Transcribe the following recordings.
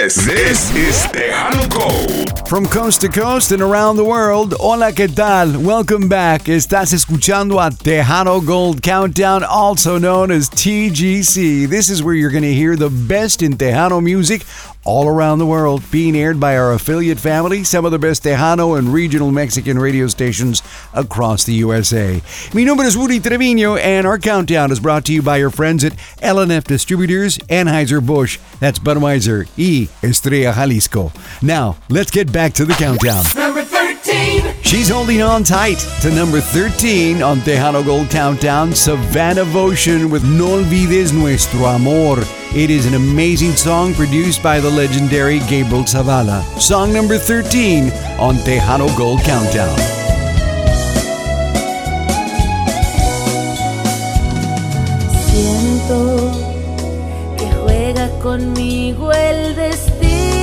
This is Tejano Gold. From coast to coast and around the world, hola, ¿qué tal? Welcome back. Estás escuchando a Tejano Gold Countdown, also known as TGC. This is where you're going to hear the best in Tejano music all around the world, being aired by our affiliate family, some of the best Tejano and regional Mexican radio stations across the USA. Mi nombre es Woody Trevino, and our countdown is brought to you by your friends at L&F Distributors, Anheuser-Busch, that's Budweiser, y Estrella Jalisco. Now, let's get back to the countdown. Number 13. She's holding on tight to number 13 on Tejano Gold Countdown, Savannah Votion with No Olvides Nuestro Amor. It is an amazing song produced by the legendary Gabriel Zavala. Song number 13 on Tejano Gold Countdown. Siento que juega conmigo el destino.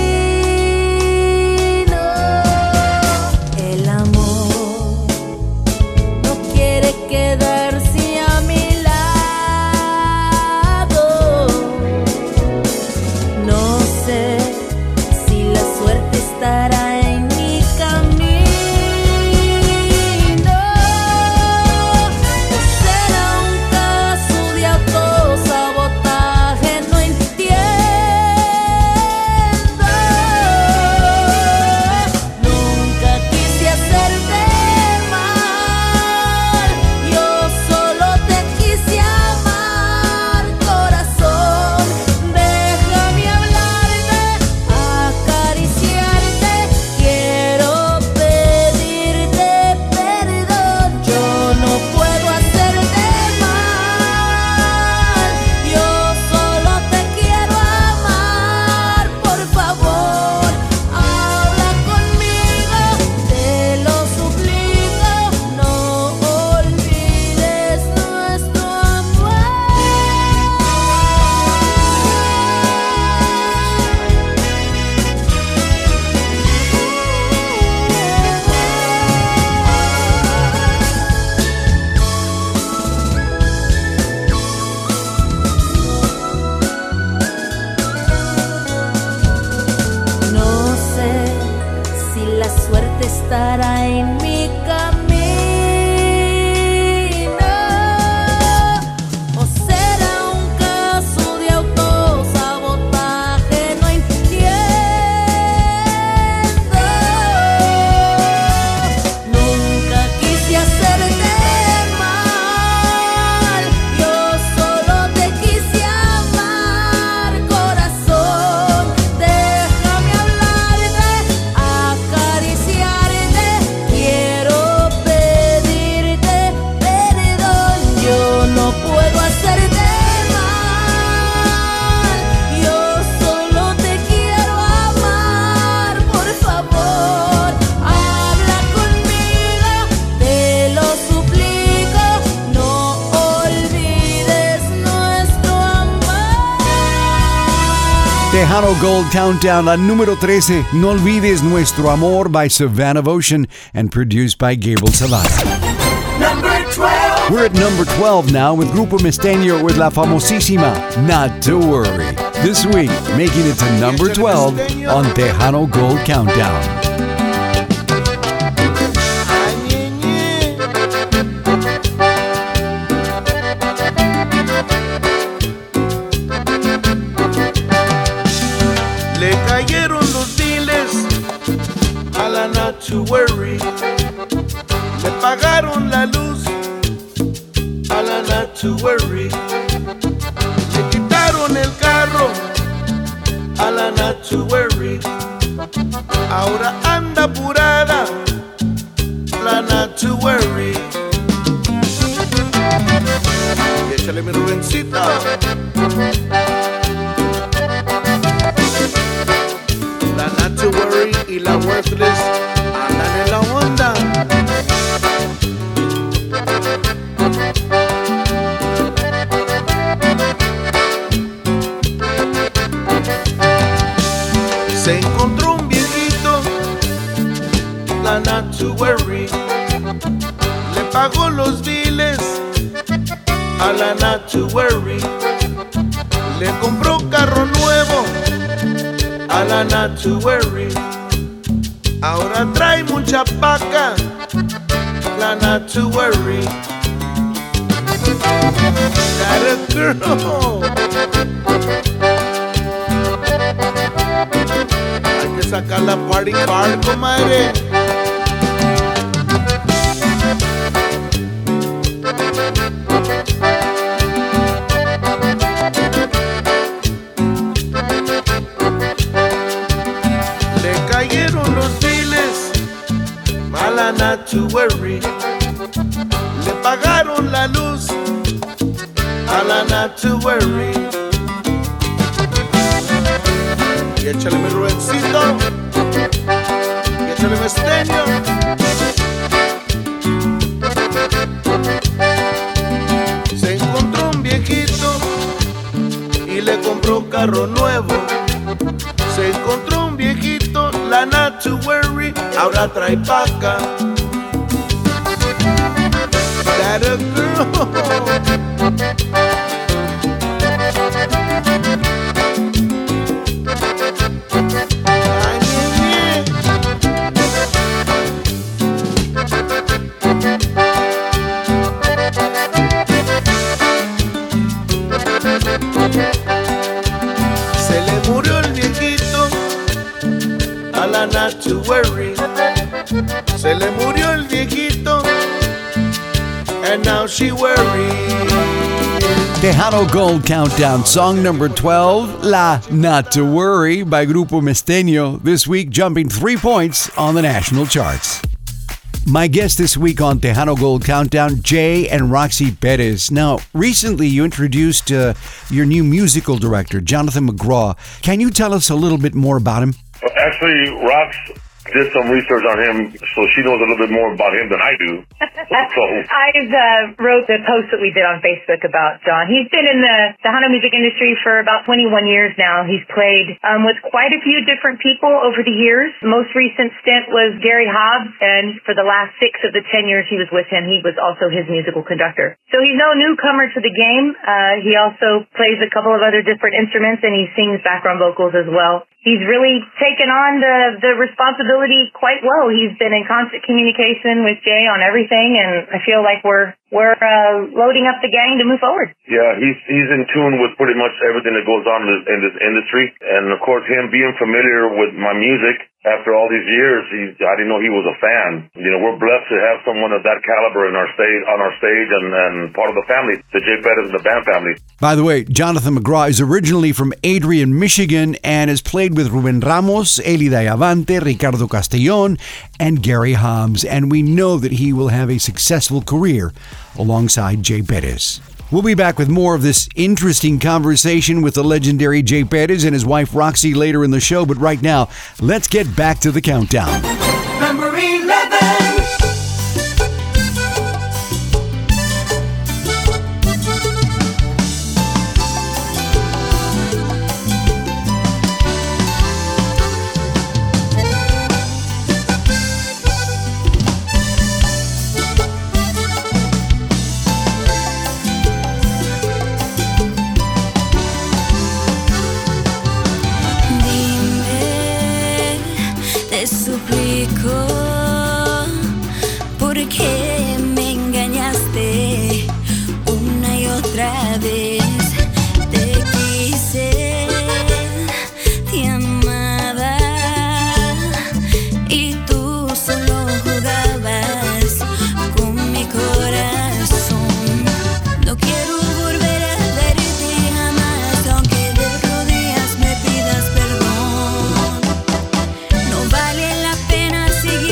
El amor no quiere quedarse a mi lado. No sé si la suerte estará en mi camino. ¿O será un caso de autosabotaje? No entiendo. Nunca quise hacerte mal, yo solo te quise amar, corazón. Déjame hablarte, acariciarte, quiero pedirte perdón. Yo no puedo hacerte mal, yo solo te quiero amar. Por favor, habla conmigo, te lo suplico, no olvides nuestro amor. No sé si la suerte estará en mi camino. O será un caso de autosabotaje, no entiendo. Nunca quise hacerte mal, yo solo te quise amar, corazón. Déjame hablarte, acariciarte, quiero pedirte perdón. Yo no puedo hacerte mal, yo solo te quiero amar. Por favor, habla conmigo, te lo suplico, no olvides nuestro amor. Tejano Gold Countdown, la número 13, No Olvides Nuestro Amor by Savannah Votion and produced by Gabriel Zavala. Number 12. We're at number 12 now with Grupo Misteño with la famosísima Not to Worry. This week, making it to number 12 on Tejano Gold Countdown. Le cayeron los biles a la Not to Worry. Le pagaron la luz a la Not to Worry. Le quitaron el carro a la Not to Worry. Ahora anda apurada la Not to Worry. Y échale mi Rubencito. La Not to Worry y la Worthless andan en la onda. Se encontró un viejito, la Not to Worry. Le pagó los biles a la Not to Worry. Le compró carro nuevo a la not to worry. Ahora trae mucha paca, la not to worry. Got a girl. Hay que sacar la party card, comadre. Le cayeron los biles, mala not to worry. Le pagaron la luz, a la not to worry. Y échale mi Rubencito, y échale mi Esteño. Se encontró un viejito y le compró carro nuevo. Se encontró un viejito, la not to worry, ahora trae paca. That a girl. Se le murió el viejito, a la not to worry. Se le murió el viejito, and now she worries. Tejano Gold Countdown, song number 12, La Not to Worry by Grupo Mesteño, this week jumping 3 points on the national charts. My guest this week on Tejano Gold Countdown, Jay and Roxy Perez. Now, recently you introduced your new musical director, Jonathan McGraw. Can you tell us a little bit more about him? Actually, Rox did some research on him, so she knows a little bit more about him than I do. So I wrote the post that we did on Facebook about John. He's been in the Tejano music industry for about 21 years now. He's played with quite a few different people over the years. The most recent stint was Gary Hobbs, and for the last 6 of the 10 years he was with him, he was also his musical conductor. So he's no newcomer to the game. He also plays a couple of other different instruments, and he sings background vocals as well. He's really taken on the responsibility quite well. He's been in constant communication with Jay on everything, and I feel like we're loading up the gang to move forward. yeah, he's in tune with pretty much everything that goes on in this industry, and of course, him being familiar with my music after all these years, I didn't know he was a fan. You know, we're blessed to have someone of that caliber on our stage and part of the family, the Jay Perez and the band family. By the way, Jonathan McGraw is originally from Adrian, Michigan, and has played with Ruben Ramos, Elida Avante, Ricardo Castellón, and Gary Hobbs, and we know that he will have a successful career alongside Jay Perez. We'll be back with more of this interesting conversation with the legendary Jay Perez and his wife Roxy later in the show, but right now, let's get back to the countdown. Number 11. Te suplico, ¿por qué me engañaste una y otra vez? Te quise, te amaba y tú solo jugabas con mi corazón. No quiero volver a verte jamás, aunque de rodillas me pidas perdón. No vale la pena seguir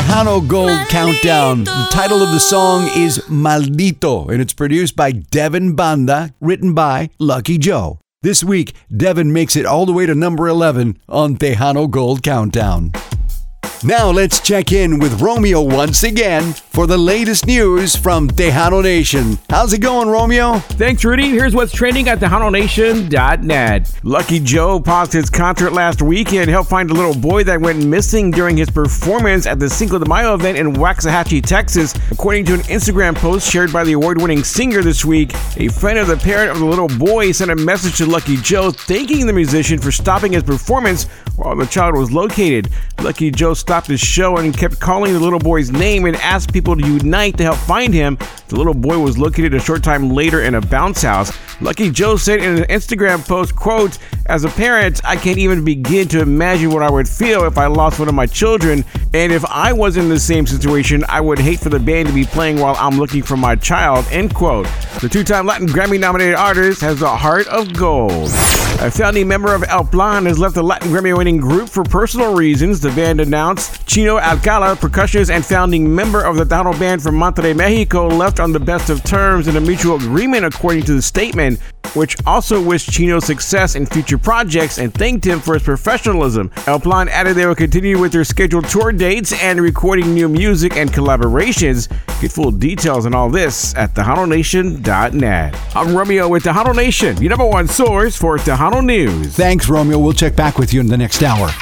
Tejano Gold Countdown. The title of the song is Maldito, and it's produced by Devin Banda, written by Lucky Joe. This week, Devin makes it all the way to number 11 on Tejano Gold Countdown. Now let's check in with Romeo once again for the latest news from Tejano Nation. How's it going, Romeo? Thanks, Rudy. Here's what's trending at TejanoNation.net. Lucky Joe paused his concert last week and helped find a little boy that went missing during his performance at the Cinco de Mayo event in Waxahachie, Texas. According to an Instagram post shared by the award-winning singer this week, a friend of the parent of the little boy sent a message to Lucky Joe thanking the musician for stopping his performance while the child was located. Lucky Joe stopped his show and kept calling the little boy's name and asked people to unite to help find him. The little boy was located a short time later in a bounce house. Lucky Joe said in an Instagram post, quote, "As a parent, I can't even begin to imagine what I would feel if I lost one of my children. And if I was in the same situation, I would hate for the band to be playing while I'm looking for my child," end quote. The two-time Latin Grammy-nominated artist has a heart of gold. A founding member of El Plan has left the Latin Grammy-winning group for personal reasons, the band announced. Chino Alcala, percussionist and founding member of the Tejano band from Monterrey, Mexico, left on the best of terms in a mutual agreement, according to the statement, which also wished Chino success in future projects and thanked him for his professionalism. El Plan added they will continue with their scheduled tour dates and recording new music and collaborations. Get full details on all this at TejanoNation.net. I'm Romeo with Tejano Nation, your number one source for Tejano news. Thanks, Romeo. We'll check back with you in the next hour.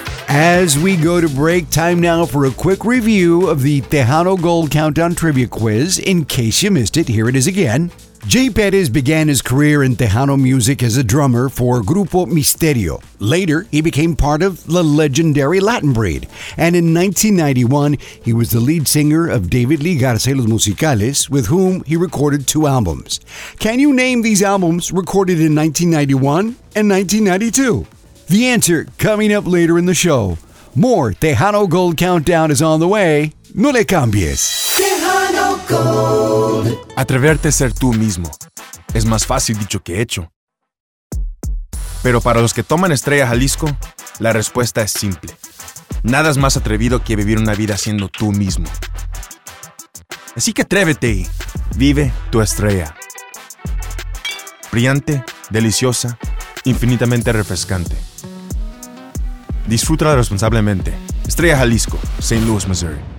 As we go to break, time now for a quick review of the Tejano Gold Countdown Trivia Quiz. In case you missed it, here it is again. Jay Perez began his career in Tejano music as a drummer for Grupo Misterio. Later, he became part of the legendary Latin Breed. And in 1991, he was the lead singer of David Lee Garza y Los Musicales, with whom he recorded 2 albums. Can you name these albums recorded in 1991 and 1992? The answer coming up later in the show. More Tejano Gold Countdown is on the way. No le cambies. Tejano Gold. Atreverte a ser tú mismo es más fácil dicho que hecho. Pero para los que toman Estrella Jalisco, la respuesta es simple. Nada es más atrevido que vivir una vida siendo tú mismo. Así que atrévete y vive tu estrella. Brillante, deliciosa, infinitamente refrescante. Disfrútala responsablemente. Estrella Jalisco, St. Louis, Missouri.